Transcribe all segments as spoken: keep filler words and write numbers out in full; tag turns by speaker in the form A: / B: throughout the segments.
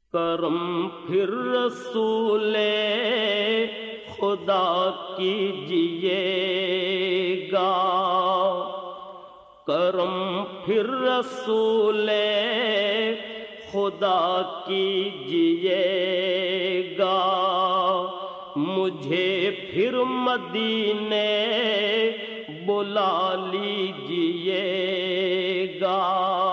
A: کرم پھر رسول خدا کیجیے گا، کرم پھر رسول خدا کیجیے گا، مجھے پھر مدینے بلا لیجیے گا،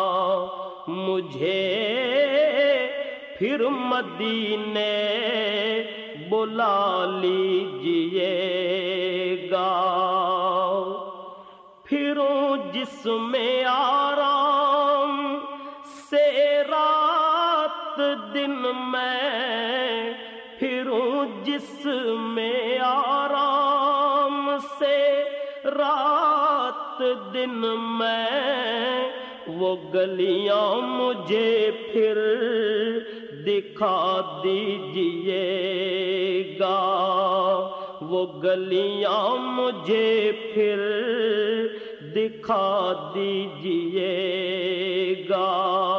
A: مجھے پھر مدینے بلا لیجیے گا، پھروں جس میں آرام سے رات دن میں، پھروں جس میں آرام سے رات دن میں، وہ گلیاں مجھے پھر دکھا دیجیے گا، وہ گلیاں مجھے پھر دکھا دیجیے گا،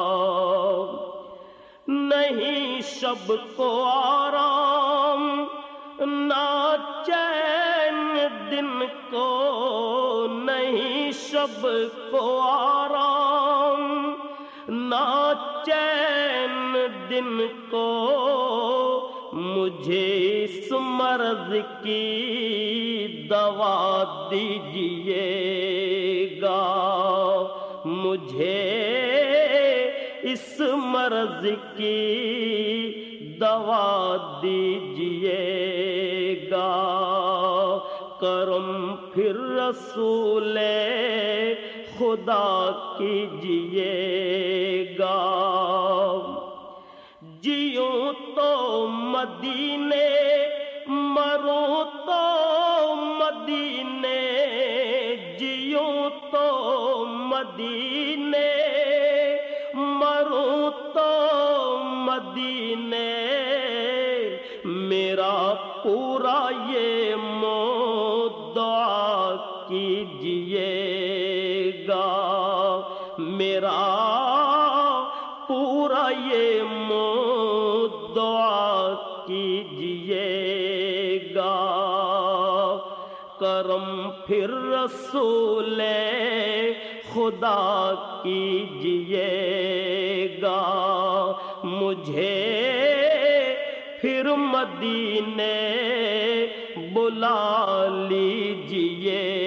A: نہیں شب کو آرام نہ چین دن کو، نہیں شب کو آرام نہ چین دن کو، مجھے اس مرض کی دوا دیجیے گا، مجھے اس مرض کی دوا دیجیے گا، کرم پھر رسول خدا کیجیے گا، جیوں تو مدینے مروں تو مدینے، جیوں تو مدینے مروں تو مدینے، میرا پورا یہ دعا کیجیے گا، میرا پورا یہ دعا کیجیے گا، کرم پھر رسول خدا کیجیے گا، مجھے پھر مدینے بلا لیجیے